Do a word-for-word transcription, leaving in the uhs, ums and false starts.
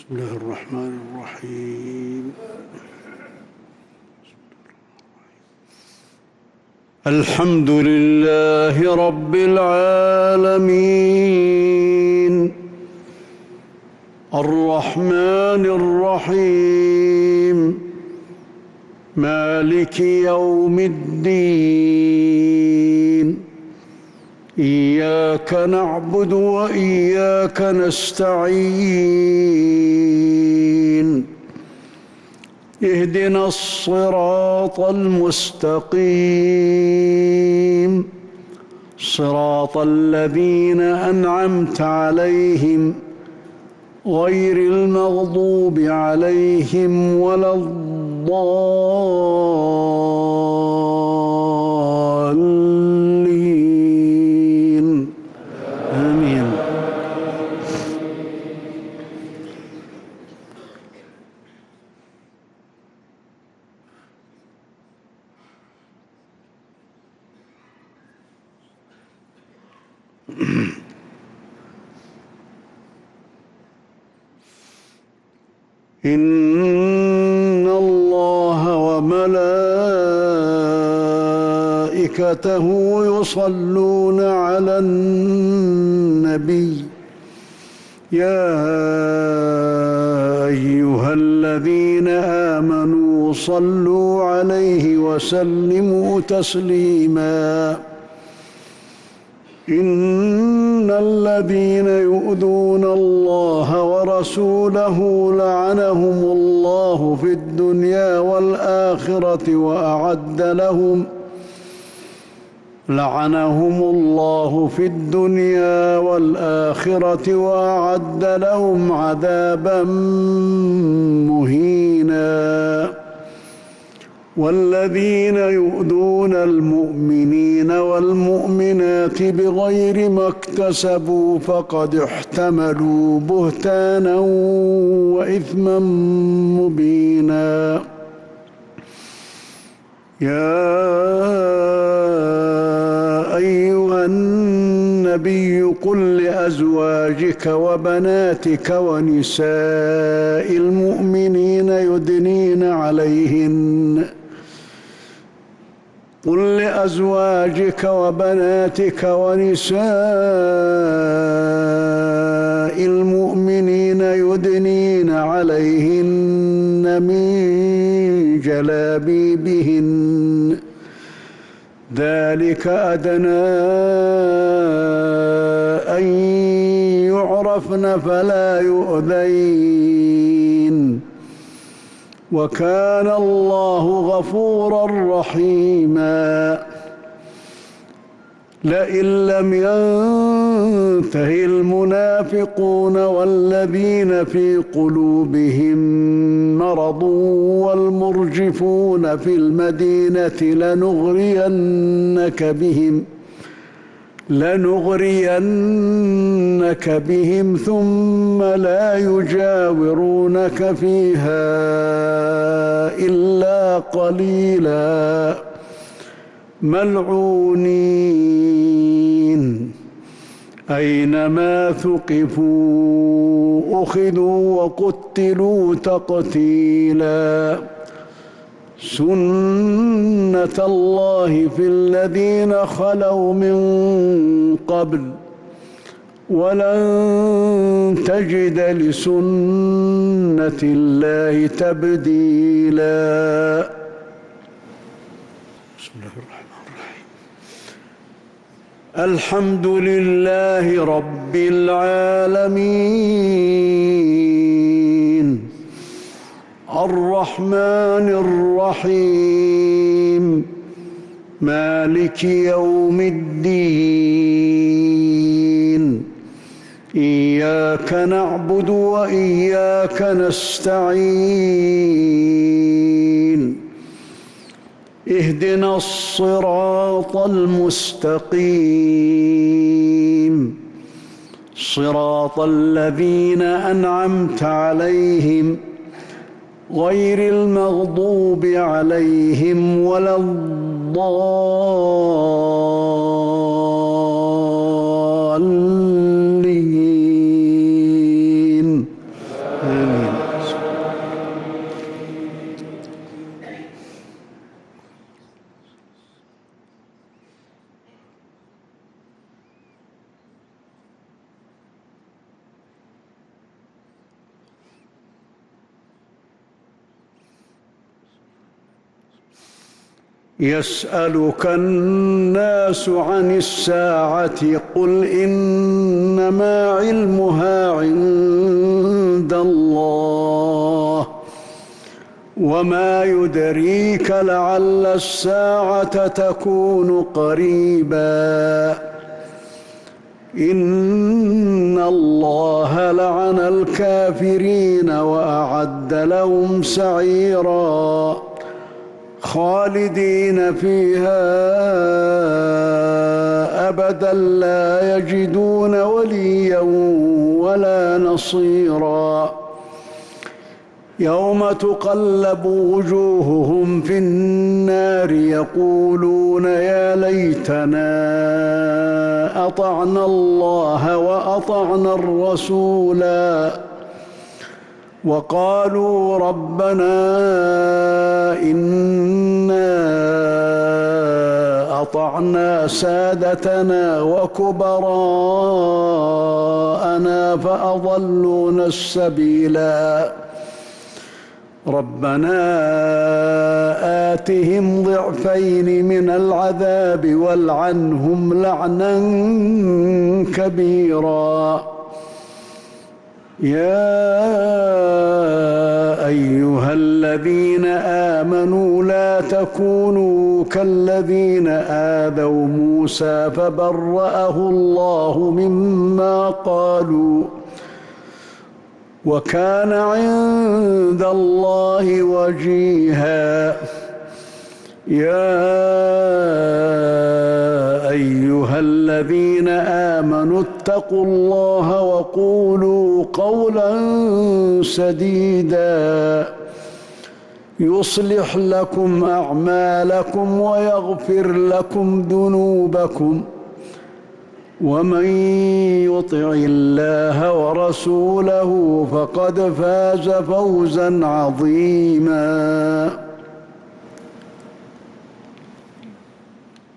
بسم الله الرحمن الرحيم. الحمد لله رب العالمين الرحمن الرحيم مالك يوم الدين إياك نعبد وإياك نستعين اهدنا الصراط المستقيم صراط الذين أنعمت عليهم غير المغضوب عليهم ولا الضالين آمين. إن الله وملائكته يصلون على النبي يا أيها الذين آمنوا صلوا عليه وسلموا تسليما. إن الذين يؤذون الله ورسوله لعنهم الله في الدنيا والآخرة وأعد لهم لعنهم الله في الدنيا والآخرة وأعد لهم عذابا مهينا. والذين يؤذون المؤمنين والمؤمنات بغير ما اكتسبوا فقد احتملوا بهتانا وإثما مبينا. يا أيها النبي قل لأزواجك وبناتك ونساء المؤمنين يدنين عليهن قل لأزواجك وبناتك ونساء المؤمنين يدنين عليهن من جلابيبهن ذلك أدنى أن يعرفن فلا يؤذين وكان الله غفورا رحيما. لئن لم ينته المنافقون والذين في قلوبهم مرض والمرجفون في المدينة لنغرينك بهم لنغرينك بهم ثم لا يجاورونك فيها إلا قليلا ملعونين أينما ثقفوا أخذوا وقتلوا تقتيلا. سنة الله في الذين خلوا من قبل ولن تجد لسنة الله تبديلا. بسم الله الرحمن الرحيم. الحمد لله رب العالمين الرحمن الرحيم مالك يوم الدين إياك نعبد وإياك نستعين اهدنا الصراط المستقيم صراط الذين أنعمت عليهم غير المغضوب عليهم ولا الضالين آمين. يسألك الناس عن الساعة قل إنما علمها عند الله وما يدريك لعل الساعة تكون قريبا إن الله لعن الكافرين وأعد لهم سعيرا خالدين فيها أبدا لا يجدون وليا ولا نصيرا يوم تقلب وجوههم في النار يقولون يا ليتنا أطعنا الله وأطعنا الرسولا وقالوا ربنا إنا أطعنا سادتنا وكبراءنا فأضلونا السبيلا ربنا آتهم ضعفين من العذاب والعنهم لعنا كبيرا يا أيها الذين آمنوا لا تكونوا كالذين آذوا موسى فبرأه الله مما قالوا وكان عند الله وجيها يا أيها الذين آمنوا اتقوا الله وقولوا قولا سديدا يصلح لكم أعمالكم ويغفر لكم ذنوبكم ومن يطع الله ورسوله فقد فاز فوزا عظيما